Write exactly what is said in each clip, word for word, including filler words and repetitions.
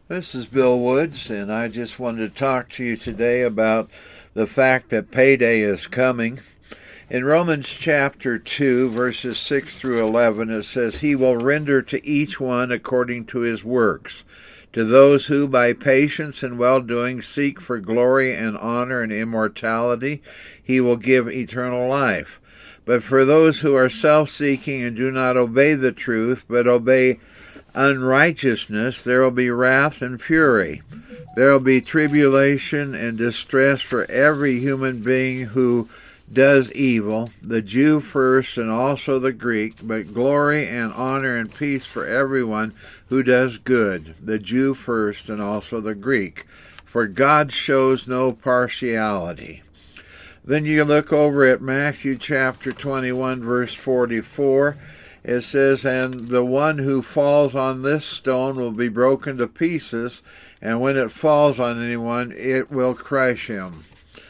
This is Bill Woods, and I just wanted to talk to you today about the fact that payday is coming. In Romans chapter two, verses six through eleven, it says, "He will render to each one according to his works. To those who by patience and well-doing seek for glory and honor and immortality, he will give eternal life. But for those who are self-seeking and do not obey the truth, but obey unrighteousness, there will be wrath and fury. There will be tribulation and distress for every human being who does evil, the Jew first and also the Greek, but glory and honor and peace for everyone who does good, the Jew first and also the Greek. For God shows no partiality." Then you look over at Matthew chapter twenty-one, verse forty-four. It says, "And the one who falls on this stone will be broken to pieces, and when it falls on anyone, it will crush him."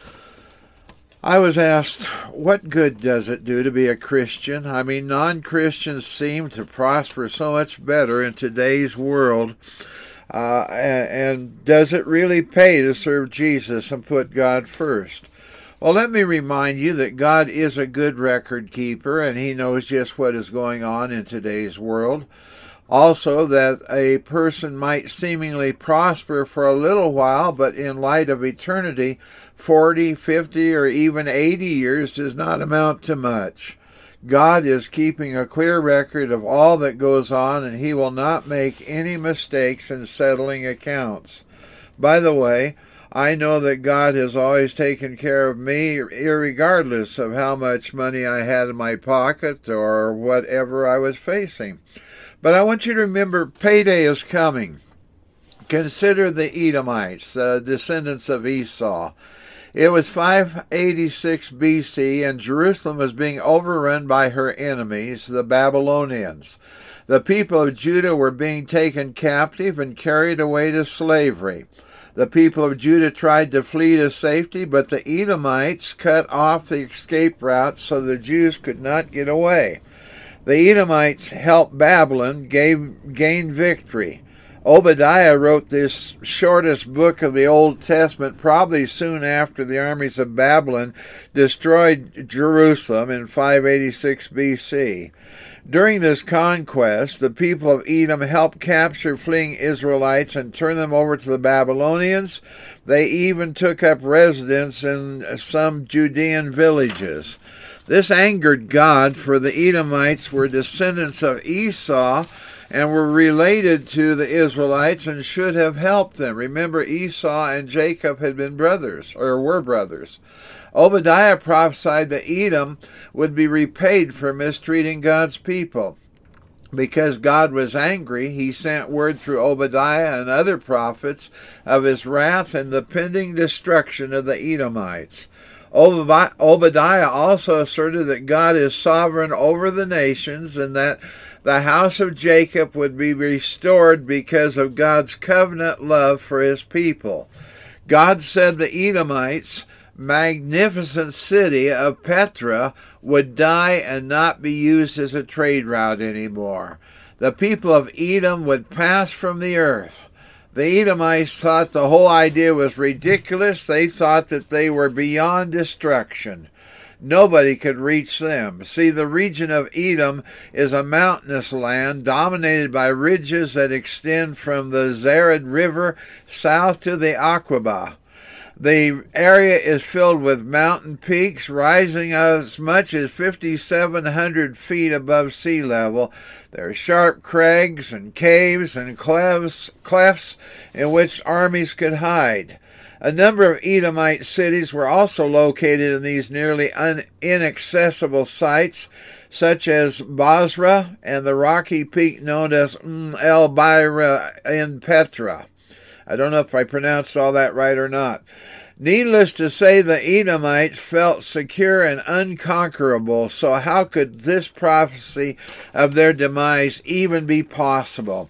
I was asked, what good does it do to be a Christian? I mean, non-Christians seem to prosper so much better in today's world. Uh, and, and does it really pay to serve Jesus and put God first? Well, let me remind you that God is a good record keeper, and he knows just what is going on in today's world. Also, that a person might seemingly prosper for a little while, but in light of eternity, forty, fifty, or even eighty years does not amount to much. God is keeping a clear record of all that goes on, and he will not make any mistakes in settling accounts. By the way, I know that God has always taken care of me, irregardless of how much money I had in my pocket or whatever I was facing. But I want you to remember, payday is coming. Consider the Edomites, the descendants of Esau. It was five eighty-six B C, and Jerusalem was being overrun by her enemies, the Babylonians. The people of Judah were being taken captive and carried away to slavery. The people of Judah tried to flee to safety, but the Edomites cut off the escape routes so the Jews could not get away. The Edomites helped Babylon gave, gain victory. Obadiah wrote this shortest book of the Old Testament probably soon after the armies of Babylon destroyed Jerusalem in five eighty-six B C. During this conquest, the people of Edom helped capture fleeing Israelites and turn them over to the Babylonians. They even took up residence in some Judean villages. This angered God, for the Edomites were descendants of Esau and were related to the Israelites and should have helped them. Remember, Esau and Jacob had been brothers, or were brothers. Obadiah prophesied that Edom would be repaid for mistreating God's people. Because God was angry, he sent word through Obadiah and other prophets of his wrath and the pending destruction of the Edomites. Obadiah also asserted that God is sovereign over the nations and that the house of Jacob would be restored because of God's covenant love for his people. God said the Edomites' magnificent city of Petra would die and not be used as a trade route anymore. The people of Edom would pass from the earth. The Edomites thought the whole idea was ridiculous. They thought that they were beyond destruction. Nobody could reach them. See, the region of Edom is a mountainous land dominated by ridges that extend from the Zered River south to the Aqaba. The area is filled with mountain peaks rising as much as five thousand seven hundred feet above sea level. There are sharp crags and caves and clefts, clefts in which armies could hide. A number of Edomite cities were also located in these nearly un- inaccessible sites, such as Basra and the rocky peak known as El Baira in Petra. I don't know if I pronounced all that right or not. Needless to say, the Edomites felt secure and unconquerable, so how could this prophecy of their demise even be possible?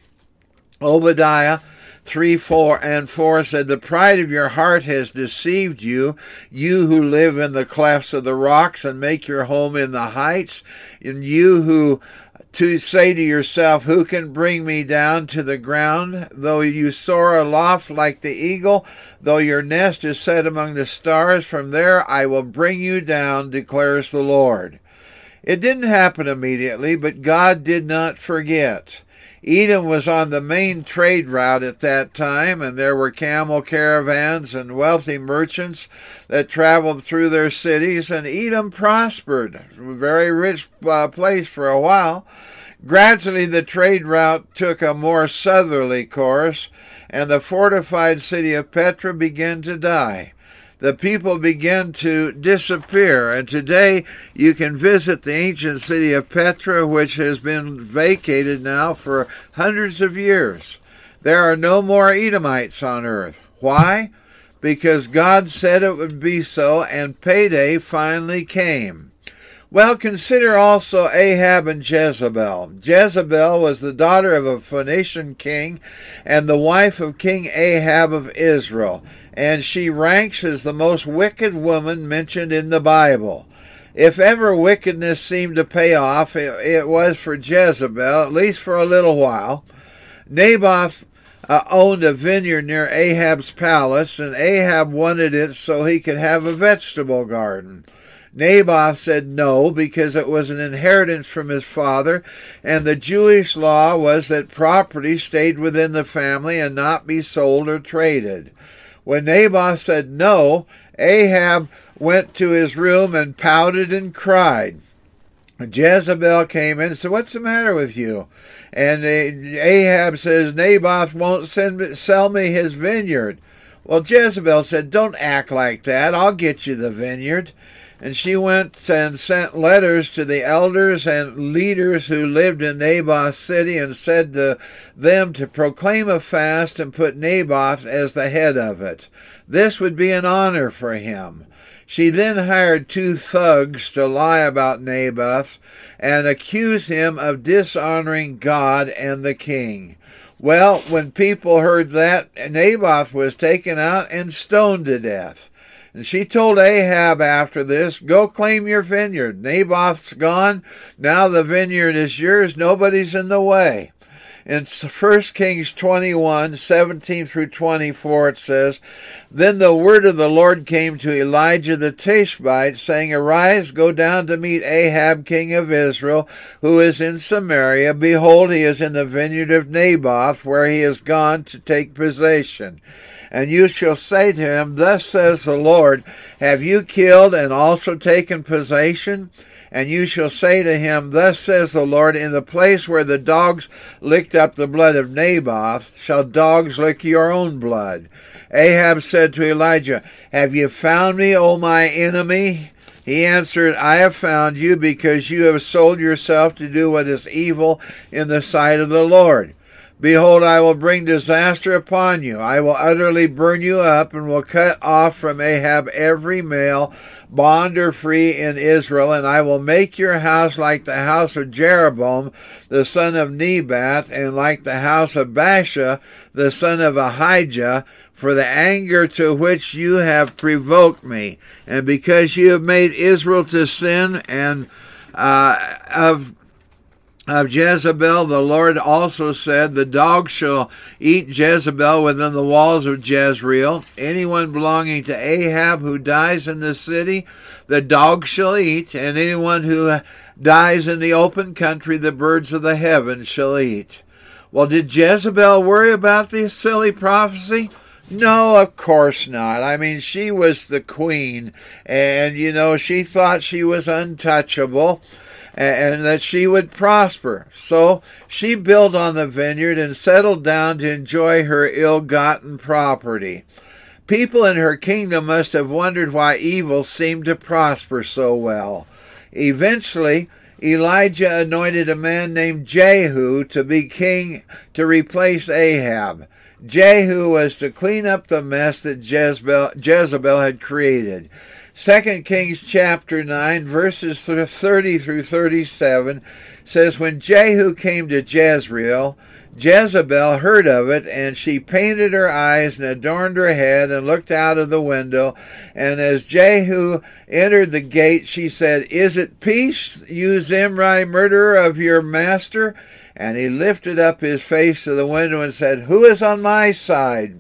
Obadiah three, four, and four said, "The pride of your heart has deceived you, you who live in the clefts of the rocks and make your home in the heights, and you who to say to yourself, who can bring me down to the ground? Though you soar aloft like the eagle, though your nest is set among the stars, from there I will bring you down, declares the Lord. It didn't happen immediately, but God did not forget. Edom was on the main trade route at that time, and there were camel caravans and wealthy merchants that traveled through their cities, and Edom prospered. A very rich uh, place for a while. Gradually, the trade route took a more southerly course, and the fortified city of Petra began to die. The people began to disappear, and today you can visit the ancient city of Petra, which has been vacated now for hundreds of years. There are no more Edomites on earth. Why? Because God said it would be so, and payday finally came. Well, consider also Ahab and Jezebel. Jezebel was the daughter of a Phoenician king and the wife of King Ahab of Israel, and she ranks as the most wicked woman mentioned in the Bible. If ever wickedness seemed to pay off, it, it was for Jezebel, at least for a little while. Naboth uh, owned a vineyard near Ahab's palace, and Ahab wanted it so he could have a vegetable garden. Naboth said no, because it was an inheritance from his father, and the Jewish law was that property stayed within the family and not be sold or traded. When Naboth said no, Ahab went to his room and pouted and cried. Jezebel came in and said, "What's the matter with you?" And Ahab says, "Naboth won't send, sell me his vineyard." Well, Jezebel said, "Don't act like that. I'll get you the vineyard." And she went and sent letters to the elders and leaders who lived in Naboth's city and said to them to proclaim a fast and put Naboth as the head of it. This would be an honor for him. She then hired two thugs to lie about Naboth and accuse him of dishonoring God and the king. Well, when people heard that, Naboth was taken out and stoned to death. And she told Ahab after this, "Go claim your vineyard. Naboth's gone. Now the vineyard is yours. Nobody's in the way." In First Kings twenty-one, seventeen through twenty-four, it says, "Then the word of the Lord came to Elijah the Tishbite, saying, Arise, go down to meet Ahab king of Israel, who is in Samaria. Behold, he is in the vineyard of Naboth, where he is gone to take possession. And you shall say to him, Thus says the Lord, Have you killed and also taken possession? And you shall say to him, Thus says the Lord, In the place where the dogs licked up the blood of Naboth, shall dogs lick your own blood. Ahab said to Elijah, Have you found me, O my enemy? He answered, I have found you, because you have sold yourself to do what is evil in the sight of the Lord. Behold, I will bring disaster upon you. I will utterly burn you up, and will cut off from Ahab every male, bond or free, in Israel, and I will make your house like the house of Jeroboam, the son of Nebat, and like the house of Baasha, the son of Ahijah, for the anger to which you have provoked me, and because you have made Israel to sin, and uh, of Of Jezebel, the Lord also said, The dogs shall eat Jezebel within the walls of Jezreel. Anyone belonging to Ahab who dies in the city, the dogs shall eat, and anyone who dies in the open country, the birds of the heavens shall eat. Well, did Jezebel worry about this silly prophecy? No, of course not. I mean, she was the queen, and, you know, she thought she was untouchable, and that she would prosper. So she built on the vineyard and settled down to enjoy her ill-gotten property. People in her kingdom must have wondered why evil seemed to prosper so well. Eventually, Elijah anointed a man named Jehu to be king to replace Ahab. Jehu was to clean up the mess that Jezebel, Jezebel had created. Second Kings chapter nine, verses thirty through thirty-seven, says, When Jehu came to Jezreel, Jezebel heard of it, and she painted her eyes and adorned her head and looked out of the window. And as Jehu entered the gate, she said, "Is it peace, you Zimri, murderer of your master?" And he lifted up his face to the window and said, "Who is on my side?"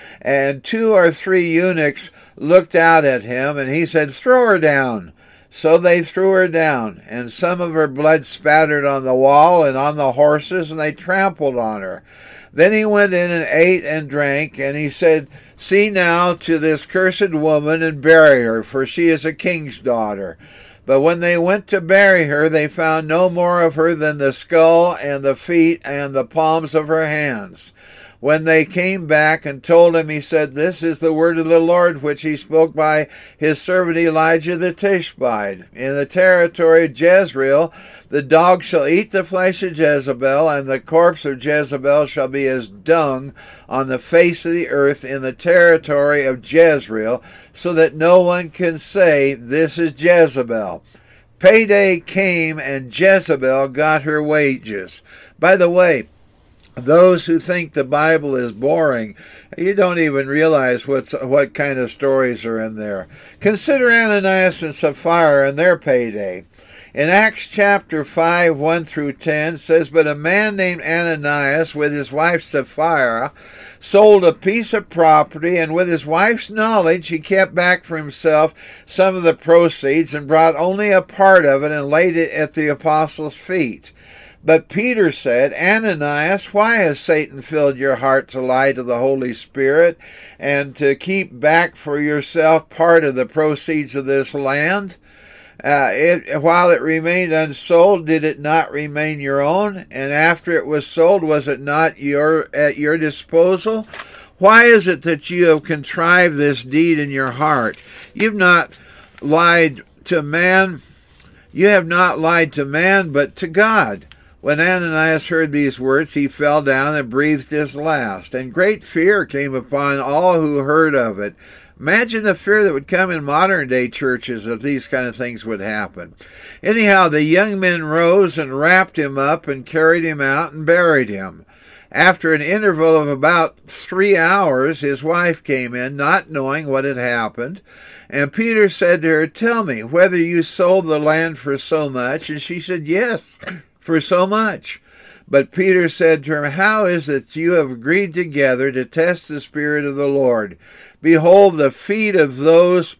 And two or three eunuchs looked out at him, and he said, "Throw her down." So they threw her down, and some of her blood spattered on the wall and on the horses, and they trampled on her. Then he went in and ate and drank, and he said, "See now to this cursed woman and bury her, for she is a king's daughter." But when they went to bury her, they found no more of her than the skull and the feet and the palms of her hands. When they came back and told him, he said, "This is the word of the Lord, which he spoke by his servant Elijah the Tishbite. In the territory of Jezreel, the dog shall eat the flesh of Jezebel, and the corpse of Jezebel shall be as dung on the face of the earth in the territory of Jezreel, so that no one can say, 'This is Jezebel.'" Payday came, and Jezebel got her wages. By the way, those who think the Bible is boring, you don't even realize what's, what kind of stories are in there. Consider Ananias and Sapphira and their payday. In Acts chapter five, one through ten, says, "But a man named Ananias with his wife Sapphira sold a piece of property, and with his wife's knowledge he kept back for himself some of the proceeds and brought only a part of it and laid it at the apostles' feet. But Peter said, 'Ananias, why has Satan filled your heart to lie to the Holy Spirit and to keep back for yourself part of the proceeds of this land? Uh, it, while it remained unsold, did it not remain your own? And after it was sold, was it not your at your disposal? Why is it that you have contrived this deed in your heart? You've not lied to man. You have not lied to man, but to God." When Ananias heard these words, he fell down and breathed his last, and great fear came upon all who heard of it. Imagine the fear that would come in modern-day churches if these kind of things would happen. Anyhow, the young men rose and wrapped him up and carried him out and buried him. After an interval of about three hours, his wife came in, not knowing what had happened. And Peter said to her, "Tell me whether you sold the land for so much." And she said, "Yes, for so much." But Peter said to her, "How is it that you have agreed together to test the Spirit of the Lord? Behold, the feet of those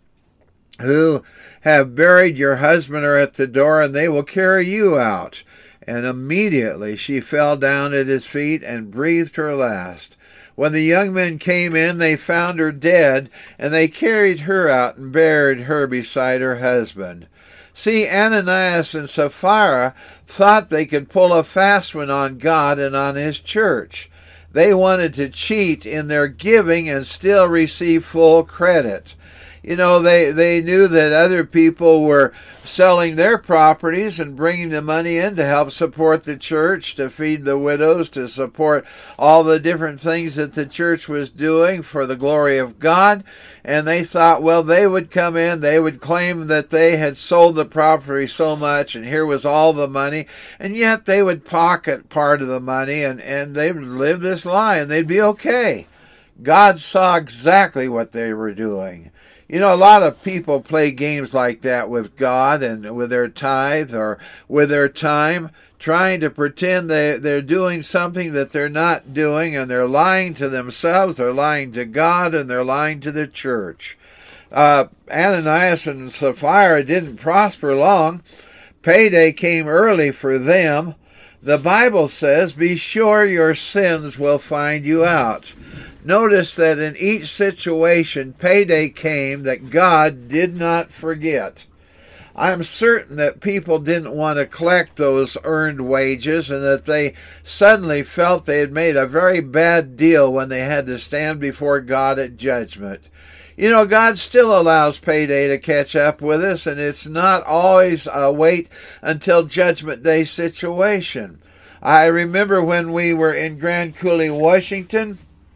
who have buried your husband are at the door, and they will carry you out." And immediately she fell down at his feet and breathed her last. When the young men came in, they found her dead, and they carried her out and buried her beside her husband. See, Ananias and Sapphira thought they could pull a fast one on God and on his church. They wanted to cheat in their giving and still receive full credit. You know, they, they knew that other people were selling their properties and bringing the money in to help support the church, to feed the widows, to support all the different things that the church was doing for the glory of God. And they thought, well, they would come in, they would claim that they had sold the property so much, and here was all the money, and yet they would pocket part of the money, and, and they would live this lie, and they'd be okay. God saw exactly what they were doing. You know, a lot of people play games like that with God and with their tithe or with their time, trying to pretend they, they're doing something that they're not doing, and they're lying to themselves, they're lying to God, and they're lying to the church. Uh, Ananias and Sapphira didn't prosper long. Payday came early for them. The Bible says, "Be sure your sins will find you out." Notice that in each situation, payday came that God did not forget. I'm certain that people didn't want to collect those earned wages, and that they suddenly felt they had made a very bad deal when they had to stand before God at judgment. You know, God still allows payday to catch up with us, and it's not always a wait until Judgment Day situation. I remember when we were in Grand Coulee, Washington,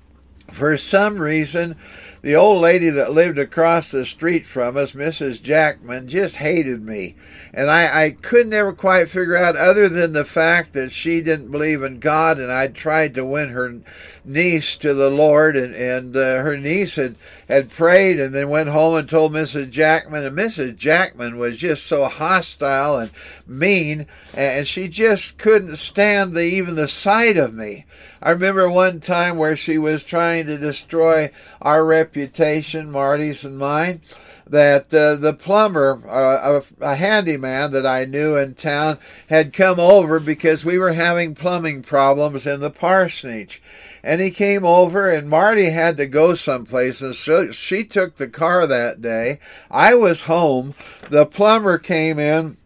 For some reason, the old lady that lived across the street from us, Missus Jackman, just hated me. And I, I could never quite figure out, other than the fact that she didn't believe in God, and I'd tried to win her niece to the Lord, and, and uh, her niece had, had prayed and then went home and told Missus Jackman, and Missus Jackman was just so hostile and mean, and she just couldn't stand the, even the sight of me. I remember one time where she was trying to destroy our reputation, Marty's and mine, that uh, the plumber, uh, a, a handyman that I knew in town, had come over because we were having plumbing problems in the parsonage. And he came over, and Marty had to go someplace, and so she took the car that day. I was home. The plumber came in,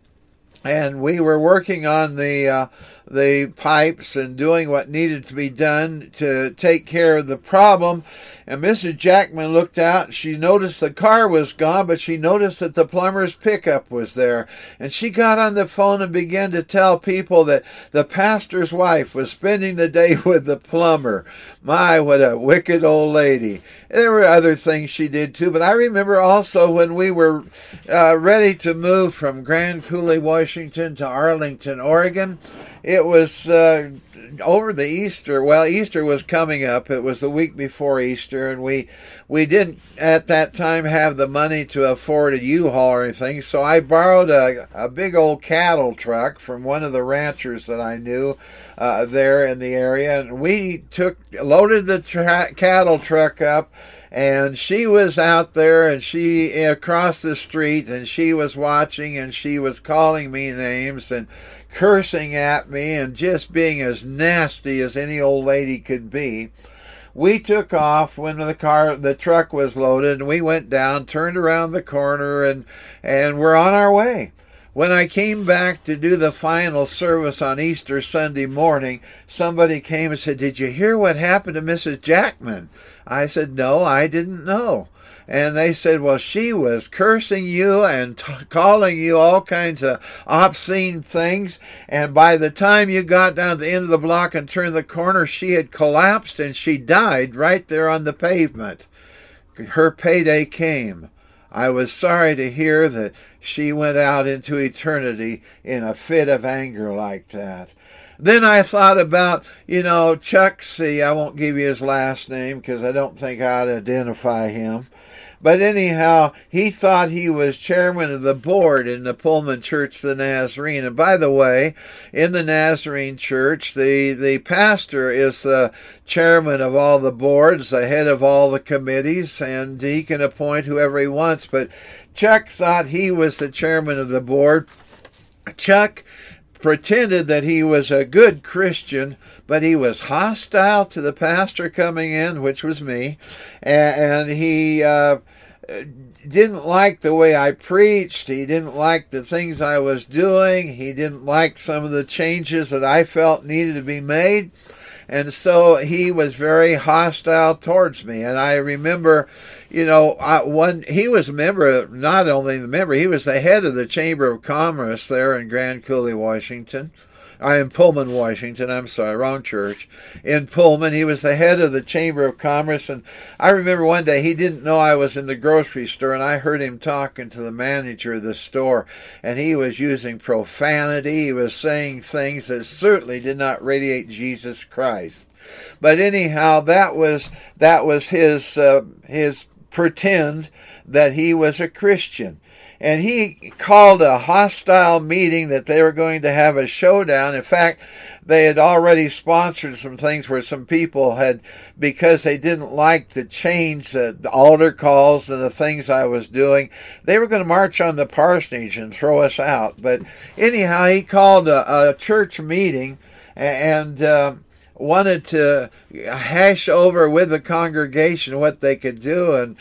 and we were working on the uh, the pipes and doing what needed to be done to take care of the problem. And Missus Jackman looked out. She noticed the car was gone, but she noticed that the plumber's pickup was there. And she got on the phone and began to tell people that the pastor's wife was spending the day with the plumber. My, what a wicked old lady. There were other things she did too, but I remember also when we were uh, ready to move from Grand Coulee, Washington to Arlington, Oregon. It was uh, over the Easter. Well, Easter was coming up. It was the week before Easter, and we we didn't at that time have the money to afford a U-Haul or anything. So I borrowed a, a big old cattle truck from one of the ranchers that I knew uh, there in the area, and we took loaded the tra- cattle truck up. And she was out there, and she across the street, and she was watching, and she was calling me names and cursing at me and just being as nasty as any old lady could be. We took off when the car, the truck was loaded, and we went down, turned around the corner, and and we're on our way. When I came back to do the final service on Easter Sunday morning, somebody came and said, "Did you hear what happened to Missus Jackman?" I said, "No, I didn't know." And they said, "Well, she was cursing you and t- calling you all kinds of obscene things. And by the time you got down to the end of the block and turned the corner, she had collapsed and she died right there on the pavement." Her payday came. I was sorry to hear that she went out into eternity in a fit of anger like that. Then I thought about, you know, Chuck C. I won't give you his last name because I don't think I'd identify him. But anyhow, he thought he was chairman of the board in the Pullman Church, the Nazarene. And by the way, in the Nazarene Church, the, the pastor is the chairman of all the boards, the head of all the committees, and he can appoint whoever he wants. But Chuck thought he was the chairman of the board. Chuck pretended that he was a good Christian, but he was hostile to the pastor coming in, which was me, and, and he uh, didn't like the way I preached. He didn't like the things I was doing. He didn't like some of the changes that I felt needed to be made. And so he was very hostile towards me. And I remember, you know, I, one he was a member, not only the member, he was the head of the Chamber of Commerce there in Grand Coulee, Washington. I am Pullman, Washington. I'm sorry, wrong church. In Pullman, he was the head of the Chamber of Commerce. And I remember one day he didn't know I was in the grocery store, and I heard him talking to the manager of the store, and he was using profanity. He was saying things that certainly did not radiate Jesus Christ. But anyhow, that was that was his uh, his pretend that he was a Christian. And he called a hostile meeting that they were going to have a showdown. In fact, they had already sponsored some things where some people had, because they didn't like to change the altar calls and the things I was doing, they were going to march on the parsonage and throw us out. But anyhow, he called a, a church meeting and uh, wanted to hash over with the congregation what they could do. And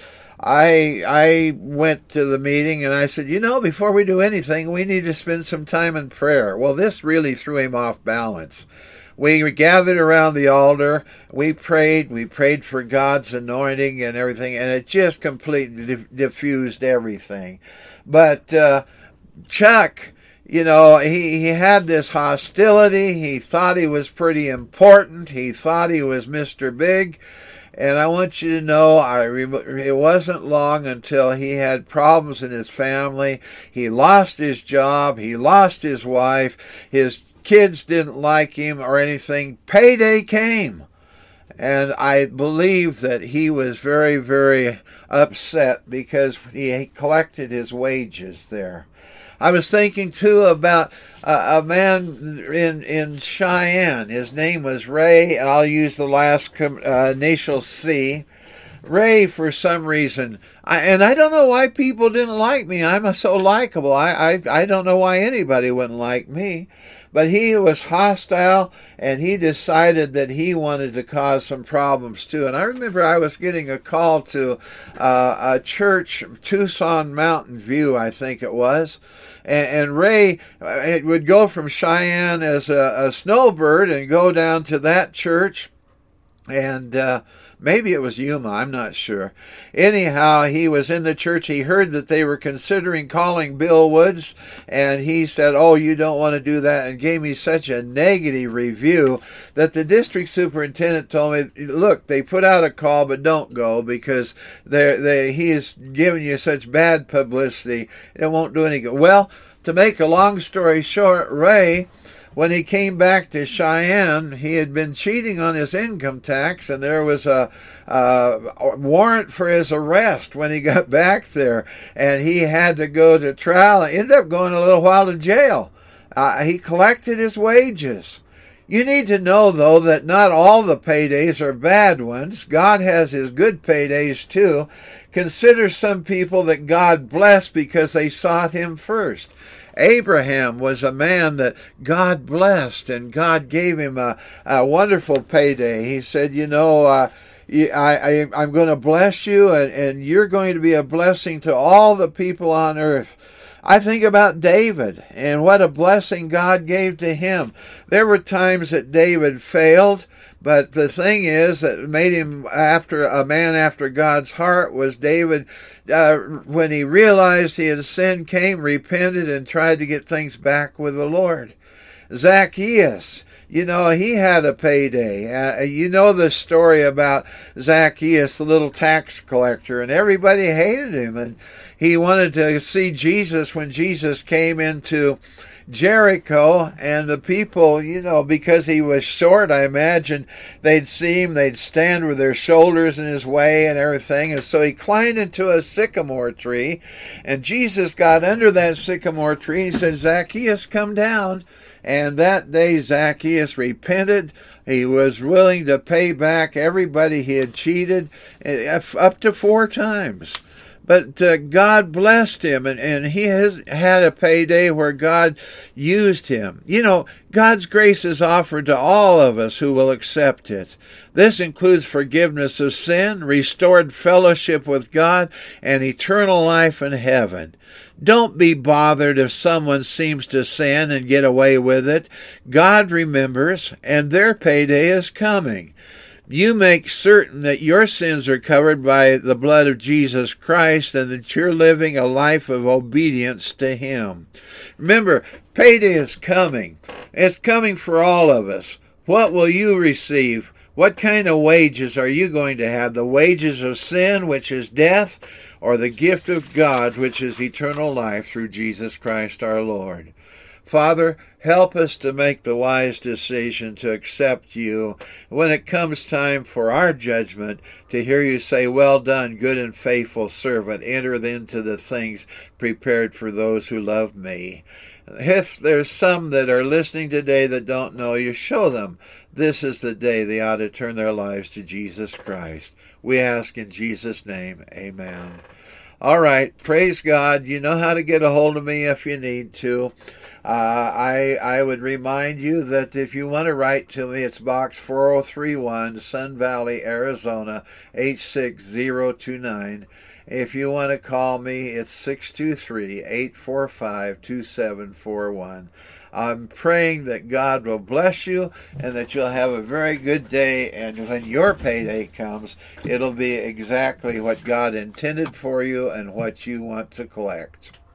I I went to the meeting and I said, you know, before we do anything, we need to spend some time in prayer. Well, this really threw him off balance. We gathered around the altar, we prayed, we prayed for God's anointing and everything, and it just completely di- diffused everything. But uh, Chuck, you know, he, he had this hostility. He thought he was pretty important. He thought he was Mister Big. And I want you to know, I rem- it wasn't long until he had problems in his family. He lost his job. He lost his wife. His kids didn't like him or anything. Payday came. And I believe that he was very, very upset because he collected his wages there. I was thinking, too, about uh, a man in in Cheyenne. His name was Ray, and I'll use the last com- uh, initial C. Ray, for some reason, I, and I don't know why people didn't like me. I'm so likable. I, I I don't know why anybody wouldn't like me. But he was hostile, and he decided that he wanted to cause some problems too. And I remember I was getting a call to uh, a church, Tucson Mountain View, I think it was. And, and Ray it would go from Cheyenne as a, a snowbird and go down to that church. And uh, maybe it was Yuma, I'm not sure. Anyhow, he was in the church. He heard that they were considering calling Bill Woods, and he said, oh, you don't want to do that, and gave me such a negative review that the district superintendent told me, look, they put out a call, but don't go because they they he is giving you such bad publicity, it won't do any good. Well, to make a long story short, Ray, when he came back to Cheyenne, he had been cheating on his income tax, and there was a, a warrant for his arrest when he got back there, and he had to go to trial. He ended up going a little while to jail. Uh, he collected his wages. You need to know, though, that not all the paydays are bad ones. God has his good paydays, too. Consider some people that God blessed because they sought him first. Abraham was a man that God blessed, and God gave him a, a wonderful payday. He said, you know, uh, I, I, I'm going to bless you, and, and you're going to be a blessing to all the people on earth. I think about David and what a blessing God gave to him. There were times that David failed, but the thing is that made him after a man after God's heart was David, uh, when he realized he had sinned, came, repented, and tried to get things back with the Lord. Zacchaeus, you know, he had a payday. Uh, you know the story about Zacchaeus, the little tax collector, and everybody hated him, and he wanted to see Jesus when Jesus came into Jericho, and the people, you know, because he was short, I imagine they'd see him, they'd stand with their shoulders in his way and everything, and so he climbed into a sycamore tree, and Jesus got under that sycamore tree, and he said, Zacchaeus, come down. And that day Zacchaeus repented. He was willing to pay back everybody he had cheated, up to four times. But uh, God blessed him, and, and he has had a payday where God used him. You know, God's grace is offered to all of us who will accept it. This includes forgiveness of sin, restored fellowship with God, and eternal life in heaven. Don't be bothered if someone seems to sin and get away with it. God remembers, and their payday is coming. You make certain that your sins are covered by the blood of Jesus Christ and that you're living a life of obedience to him. Remember, payday is coming. It's coming for all of us. What will you receive? What kind of wages are you going to have? The wages of sin, which is death, or the gift of God, which is eternal life through Jesus Christ our Lord? Father, help us to make the wise decision to accept you when it comes time for our judgment, to hear you say, well done, good and faithful servant, enter into the things prepared for those who love me. If there's some that are listening today that don't know you, show them this is the day they ought to turn their lives to Jesus Christ. We ask in Jesus' name, amen. All right, praise God. You know how to get a hold of me if you need to. Uh, I I would remind you that if you want to write to me, it's Box four oh three one, Sun Valley, Arizona, eight six zero two nine. If you want to call me, it's six two three, eight four five, two seven four one. I'm praying that God will bless you and that you'll have a very good day, and when your payday comes, it'll be exactly what God intended for you and what you want to collect.